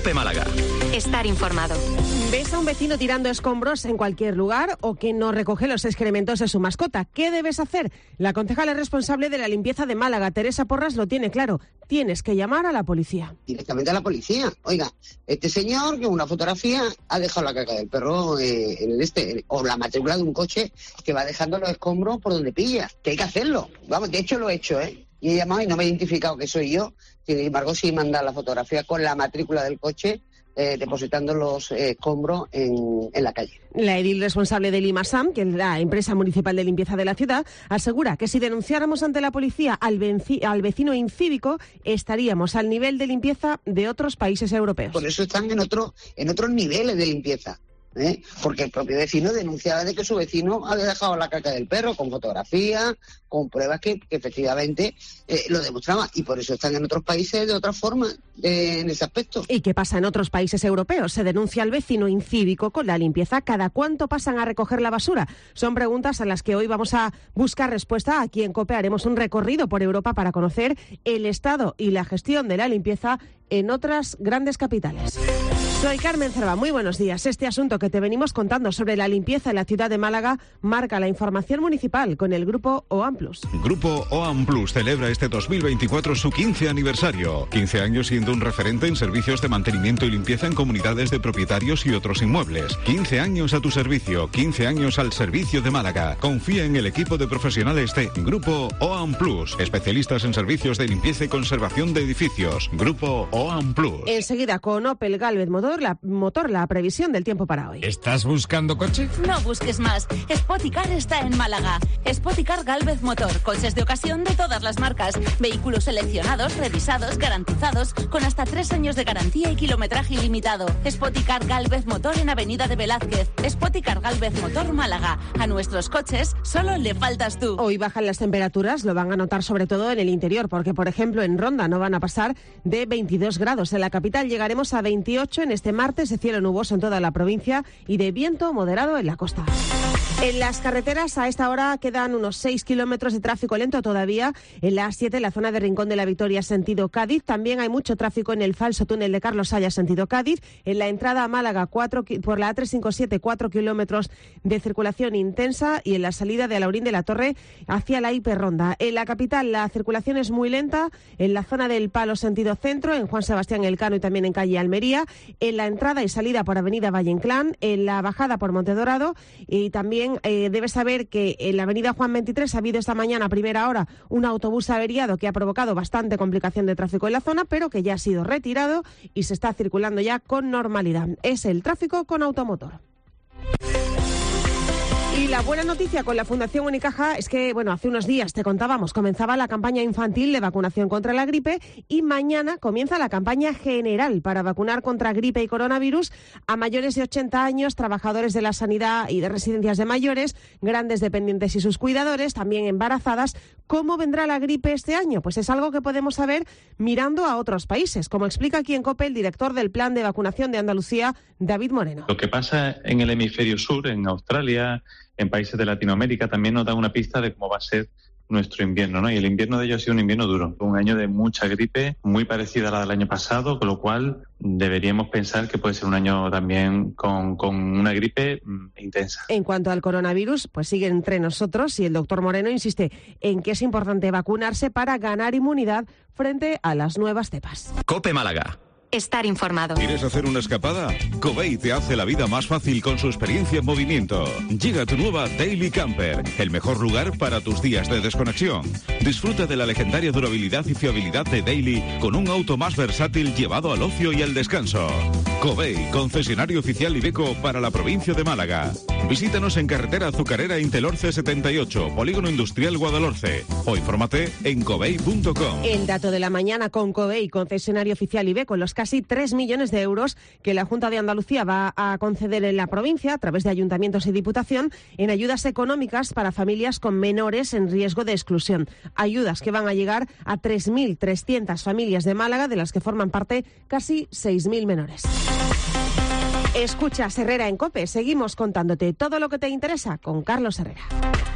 COPE Málaga. Estar informado. ¿Ves a un vecino tirando escombros en cualquier lugar o que no recoge los excrementos de su mascota? ¿Qué debes hacer? La concejala responsable de la limpieza de Málaga, Teresa Porras, lo tiene claro. Tienes que llamar a la policía. Directamente a la policía. Oiga, este señor que una fotografía ha dejado la caca del perro o la matrícula de un coche que va dejando los escombros por donde pilla. Que hay que hacerlo. Vamos, de hecho lo he hecho, Y he llamado y no me he identificado que soy yo. Sin embargo, sí manda la fotografía con la matrícula del coche depositando los escombros en la calle. La edil responsable de Limasam, que es la empresa municipal de limpieza de la ciudad, asegura que si denunciáramos ante la policía al vecino incívico, estaríamos al nivel de limpieza de otros países europeos. Por eso están en otros niveles de limpieza. Porque el propio vecino denunciaba de que su vecino había dejado la caca del perro con fotografías, con pruebas que efectivamente lo demostraban, y por eso están en otros países de otra forma en ese aspecto. ¿Y qué pasa en otros países europeos? Se denuncia al vecino incívico con la limpieza. ¿Cada cuánto pasan a recoger la basura? Son preguntas a las que hoy vamos a buscar respuesta. Aquí en COPE haremos un recorrido por Europa para conocer el estado y la gestión de la limpieza en otras grandes capitales. Soy Carmen Cerva, muy buenos días. Este asunto que te venimos contando sobre la limpieza en la ciudad de Málaga marca la información municipal con el Grupo OAM Plus. Grupo OAM Plus celebra este 2024 su 15 aniversario. 15 años siendo un referente en servicios de mantenimiento y limpieza en comunidades de propietarios y otros inmuebles. 15 años a tu servicio, 15 años al servicio de Málaga. Confía en el equipo de profesionales de Grupo OAM Plus, especialistas en servicios de limpieza y conservación de edificios. Grupo OAM Plus. Enseguida con Opel Galvez Motor, la previsión del tiempo para hoy. ¿Estás buscando coche? No busques más. Spoticar está en Málaga. Spoticar Galvez Motor. Coches de ocasión de todas las marcas. Vehículos seleccionados, revisados, garantizados, con hasta 3 años de garantía y kilometraje ilimitado. Spoticar Galvez Motor en Avenida de Velázquez. Spoticar Galvez Motor Málaga. A nuestros coches solo le faltas tú. Hoy bajan las temperaturas, lo van a notar sobre todo en el interior, porque por ejemplo en Ronda no van a pasar de 22 grados. En la capital llegaremos a 28 en este martes, de cielo nuboso en toda la provincia y de viento moderado en la costa. En las carreteras a esta hora quedan unos 6 kilómetros de tráfico lento todavía en la A7, en la zona de Rincón de la Victoria, sentido Cádiz. También hay mucho tráfico en el falso túnel de Carlos Haya, sentido Cádiz. En la entrada a Málaga, por la A357, 4 kilómetros de circulación intensa, y en la salida de Alaurín de la Torre hacia la hiperronda. En la capital la circulación es muy lenta en la zona del Palo, sentido centro, en Juan Sebastián Elcano y también en calle Almería. En la entrada y salida por avenida Valle Inclán, en la bajada por Montedorado, y también debes saber que en la avenida Juan 23 ha habido esta mañana a primera hora un autobús averiado que ha provocado bastante complicación de tráfico en la zona, pero que ya ha sido retirado y se está circulando ya con normalidad. Es el tráfico con automotor. Y la buena noticia con la Fundación Unicaja es que, hace unos días te contábamos, comenzaba la campaña infantil de vacunación contra la gripe, y mañana comienza la campaña general para vacunar contra gripe y coronavirus a mayores de 80 años, trabajadores de la sanidad y de residencias de mayores, grandes dependientes y sus cuidadores, también embarazadas. ¿Cómo vendrá la gripe este año? Pues es algo que podemos saber mirando a otros países, como explica aquí en COPE el director del Plan de Vacunación de Andalucía, David Moreno. Lo que pasa en el hemisferio sur, en Australia, en países de Latinoamérica, también nos da una pista de cómo va a ser nuestro invierno, ¿no? Y el invierno de ellos ha sido un invierno duro, un año de mucha gripe, muy parecida a la del año pasado, con lo cual deberíamos pensar que puede ser un año también con una gripe intensa. En cuanto al coronavirus, pues sigue entre nosotros, y el doctor Moreno insiste en que es importante vacunarse para ganar inmunidad frente a las nuevas cepas. COPE Málaga. Estar informado. ¿Quieres hacer una escapada? Covey te hace la vida más fácil con su experiencia en movimiento. Llega tu nueva Daily Camper, el mejor lugar para tus días de desconexión. Disfruta de la legendaria durabilidad y fiabilidad de Daily con un auto más versátil llevado al ocio y al descanso. Covey, concesionario oficial Iveco para la provincia de Málaga. Visítanos en carretera Azucarera Intelorce 78, Polígono Industrial Guadalhorce, o infórmate en covey.com. El dato de la mañana con Covey, concesionario oficial Iveco, los casi 3 millones de euros que la Junta de Andalucía va a conceder en la provincia a través de ayuntamientos y diputación en ayudas económicas para familias con menores en riesgo de exclusión. Ayudas que van a llegar a 3.300 familias de Málaga, de las que forman parte casi 6.000 menores. Escuchas Herrera en COPE. Seguimos contándote todo lo que te interesa con Carlos Herrera.